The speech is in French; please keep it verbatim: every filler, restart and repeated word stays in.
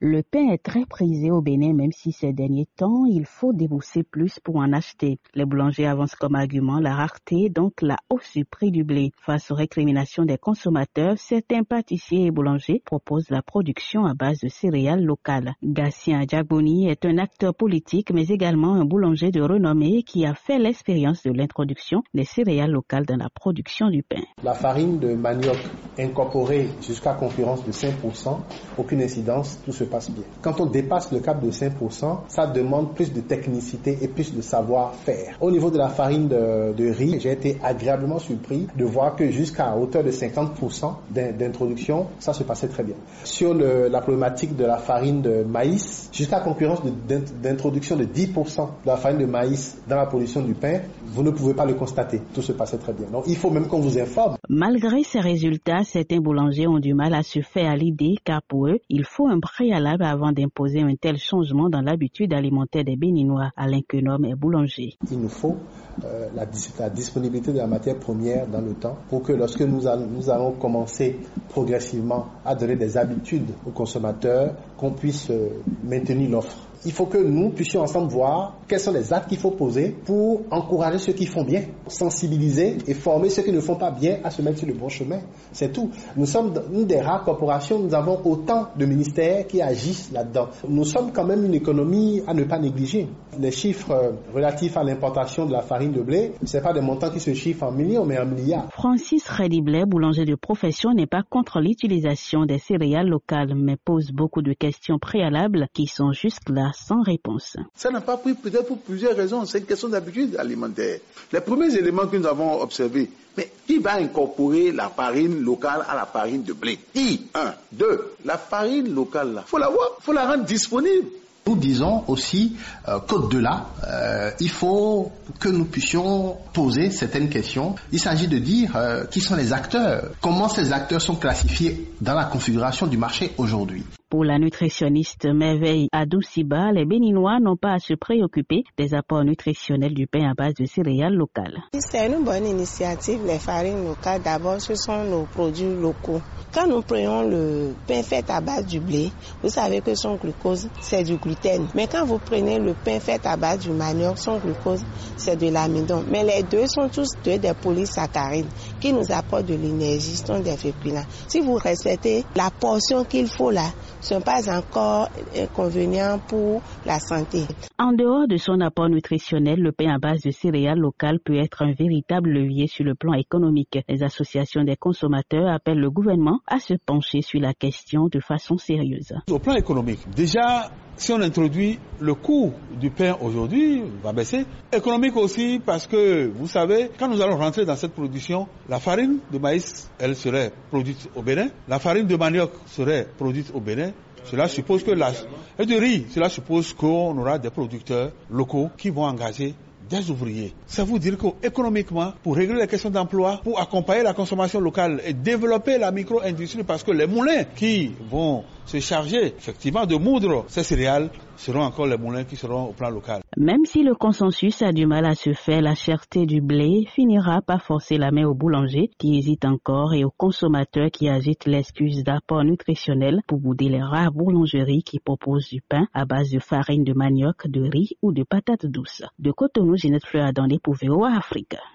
Le pain est très prisé au Bénin, même si ces derniers temps, il faut débourser plus pour en acheter. Les boulangers avancent comme argument la rareté, donc la hausse du prix du blé. Face aux récriminations des consommateurs, certains pâtissiers et boulangers proposent la production à base de céréales locales. Gatien Adjagboni est un acteur politique, mais également un boulanger de renommée qui a fait l'expérience de l'introduction des céréales locales dans la production du pain. La farine de manioc incorporée jusqu'à concurrence de cinq pour cent, aucune incidence, tout se passe bien. Quand on dépasse le cap de cinq pour cent, ça demande plus de technicité et plus de savoir-faire. Au niveau de la farine de, de riz, j'ai été agréablement surpris de voir que jusqu'à hauteur de cinquante pour cent d'introduction, ça se passait très bien. Sur le, la problématique de la farine de maïs, jusqu'à concurrence d'introduction de dix pour cent de la farine de maïs dans la production du pain, vous ne pouvez pas le constater. Tout se passait très bien. Donc il faut même qu'on vous informe. Malgré ces résultats, certains boulangers ont du mal à se faire à l'idée car pour eux, il faut un préalable avant d'imposer un tel changement dans l'habitude alimentaire des Béninois. Alain Quenom est boulanger. Il nous faut euh, la, la disponibilité de la matière première dans le temps pour que lorsque nous, allons, nous allons commencer progressivement à donner des habitudes aux consommateurs, qu'on puisse euh, maintenir l'offre. Il faut que nous puissions ensemble voir quels sont les actes qu'il faut poser pour encourager ceux qui font bien, sensibiliser et former ceux qui ne font pas bien à se mettre sur le bon chemin. C'est tout. Nous sommes une des rares corporations, nous avons autant de ministères qui agissent là-dedans. Nous sommes quand même une économie à ne pas négliger. Les chiffres relatifs à l'importation de la farine de blé, ce n'est pas des montants qui se chiffrent en millions, mais en milliards. Francis Rediblet, boulanger de profession, n'est pas contre l'utilisation des céréales locales, mais pose beaucoup de questions préalables qui sont jusque-là sans réponse. Ça n'a pas pris peut-être pour plusieurs raisons. C'est une question d'habitude alimentaire. Les premiers éléments que nous avons observés, mais qui va incorporer la farine locale à la farine de blé? Qui? Un. Deux. La farine locale, il faut la voir, il faut la rendre disponible. Nous disons aussi euh, qu'au-delà, euh, il faut que nous puissions poser certaines questions. Il s'agit de dire euh, qui sont les acteurs, comment ces acteurs sont classifiés dans la configuration du marché aujourd'hui. Pour la nutritionniste Merveille Adouciba, les Béninois n'ont pas à se préoccuper des apports nutritionnels du pain à base de céréales locales. C'est une bonne initiative, les farines locales. D'abord, ce sont nos produits locaux. Quand nous prenons le pain fait à base du blé, vous savez que son glucose, c'est du gluten. Mais quand vous prenez le pain fait à base du manioc, son glucose, c'est de l'amidon. Mais les deux sont tous deux des polysaccharides qui nous apportent de l'énergie, sont des féculents. Si vous respectez la portion qu'il faut là, ce n'est pas encore inconvénient pour la santé. En dehors de son apport nutritionnel, le pain à base de céréales locales peut être un véritable levier sur le plan économique. Les associations des consommateurs appellent le gouvernement à se pencher sur la question de façon sérieuse. Au plan économique, déjà, si on introduit le coût du pain aujourd'hui, va baisser. Économique aussi parce que, vous savez, quand nous allons rentrer dans cette production, la farine de maïs, elle serait produite au Bénin. La farine de manioc serait produite au Bénin. Cela suppose que la... Et de riz, cela suppose qu'on aura des producteurs locaux qui vont engager des ouvriers. Ça veut dire qu'économiquement, pour régler les questions d'emploi, pour accompagner la consommation locale et développer la micro-industrie, parce que les moulins qui vont se charger effectivement de moudre ces céréales seront encore les moulins qui seront au plan local. Même si le consensus a du mal à se faire, la cherté du blé finira par forcer la main aux boulangers qui hésitent encore et aux consommateurs qui agitent l'excuse d'apport nutritionnel pour bouder les rares boulangeries qui proposent du pain à base de farine de manioc, de riz ou de patates douces. De Cotonou, Ginette Fleur Adandé pour V O A Afrique.